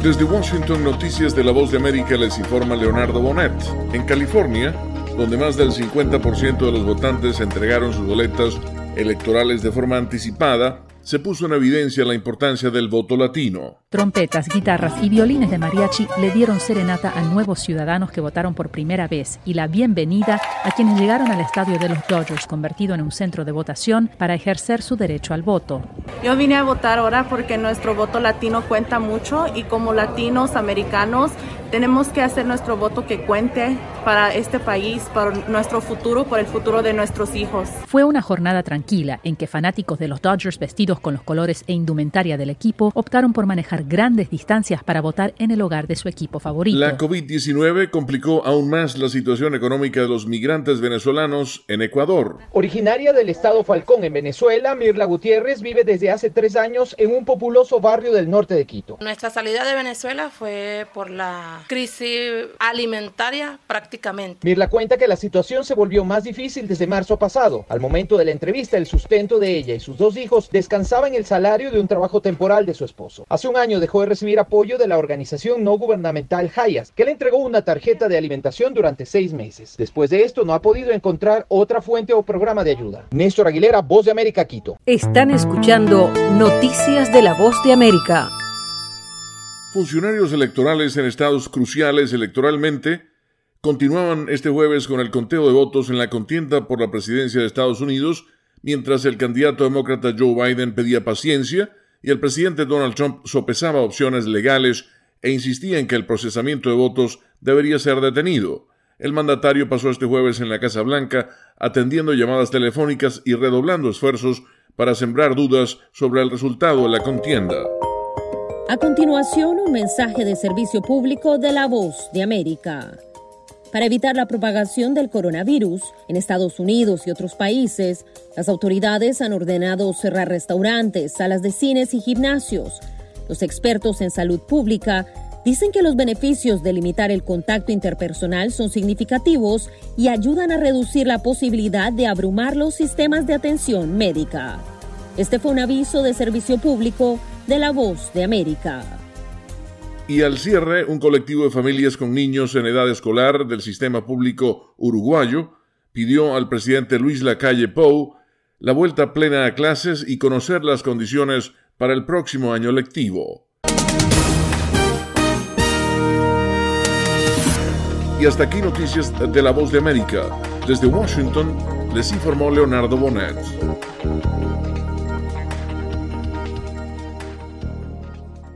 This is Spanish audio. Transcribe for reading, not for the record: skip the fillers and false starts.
Desde Washington, Noticias de la Voz de América, les informa Leonardo Bonet. En California, donde más del 50% de los votantes entregaron sus boletas electorales de forma anticipada, se puso en evidencia la importancia del voto latino. Trompetas, guitarras y violines de mariachi le dieron serenata a nuevos ciudadanos que votaron por primera vez y la bienvenida a quienes llegaron al estadio de los Dodgers, convertido en un centro de votación para ejercer su derecho al voto. Yo vine a votar ahora porque nuestro voto latino cuenta mucho y como latinos americanos tenemos que hacer nuestro voto que cuente para este país, para nuestro futuro, por el futuro de nuestros hijos. Fue una jornada tranquila en que fanáticos de los Dodgers vestidos con los colores e indumentaria del equipo optaron por manejar grandes distancias para votar en el hogar de su equipo favorito. La COVID-19 complicó aún más la situación económica de los migrantes venezolanos en Ecuador. Originaria del estado Falcón en Venezuela, Mirla Gutiérrez vive desde hace 3 años en un populoso barrio del norte de Quito. Nuestra salida de Venezuela fue por la crisis alimentaria prácticamente. Mirla cuenta que la situación se volvió más difícil desde marzo pasado. Al momento de la entrevista, el sustento de ella y sus 2 hijos descansaba en el salario de un trabajo temporal de su esposo. Hace un año dejó de recibir apoyo de la organización no gubernamental Hayas, que le entregó una tarjeta de alimentación durante 6 meses. Después de esto, no ha podido encontrar otra fuente o programa de ayuda. Néstor Aguilera, Voz de América, Quito. Están escuchando Noticias de la Voz de América. Funcionarios electorales en estados cruciales electoralmente continuaban este jueves con el conteo de votos en la contienda por la presidencia de Estados Unidos, mientras el candidato demócrata Joe Biden pedía paciencia y el presidente Donald Trump sopesaba opciones legales e insistía en que el procesamiento de votos debería ser detenido. El mandatario pasó este jueves en la Casa Blanca atendiendo llamadas telefónicas y redoblando esfuerzos para sembrar dudas sobre el resultado de la contienda. A continuación, un mensaje de servicio público de La Voz de América. Para evitar la propagación del coronavirus en Estados Unidos y otros países, las autoridades han ordenado cerrar restaurantes, salas de cines y gimnasios. Los expertos en salud pública dicen que los beneficios de limitar el contacto interpersonal son significativos y ayudan a reducir la posibilidad de abrumar los sistemas de atención médica. Este fue un aviso de servicio público de La Voz de América. Y al cierre, un colectivo de familias con niños en edad escolar del sistema público uruguayo pidió al presidente Luis Lacalle Pou la vuelta plena a clases y conocer las condiciones para el próximo año lectivo. Y hasta aquí Noticias de la Voz de América. Desde Washington les informó Leonardo Bonet.